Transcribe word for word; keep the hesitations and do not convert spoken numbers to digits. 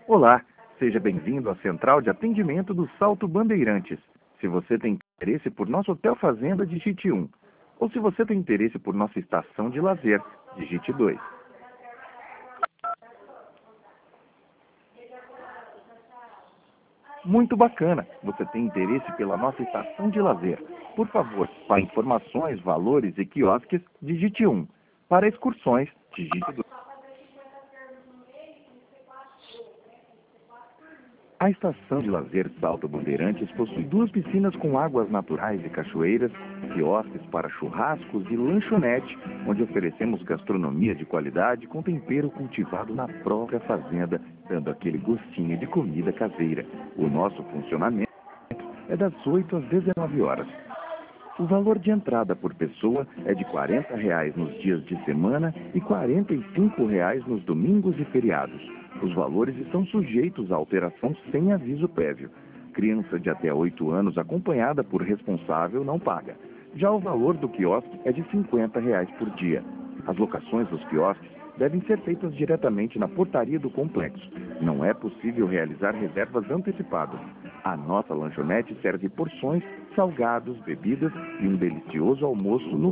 Olá, seja bem-vindo à Central de Atendimento do Salto Bandeirantes. Se você tem interesse por nosso Hotel Fazenda, digite um. Ou se você tem interesse por nossa estação de lazer, digite dois. Muito bacana! Você tem interesse pela nossa estação de lazer. Por favor, para informações, valores e quiosques, digite um. Para excursões, digite dois. A estação de lazer Salto Bandeirantes possui duas piscinas com águas naturais e cachoeiras, quiosques para churrascos e lanchonete, onde oferecemos gastronomia de qualidade com tempero cultivado na própria fazenda, dando aquele gostinho de comida caseira. O nosso funcionamento é das oito às dezenove horas. O valor de entrada por pessoa é de quarenta reais nos dias de semana e quarenta e cinco reais nos domingos e feriados. Os valores estão sujeitos à alteração sem aviso prévio. Criança de até oito anos acompanhada por responsável não paga. Já o valor do quiosque é de cinquenta reais por dia. As locações dos quiosques devem ser feitas diretamente na portaria do complexo. Não é possível realizar reservas antecipadas. A nossa lanchonete serve porções, salgados, bebidas e um delicioso almoço no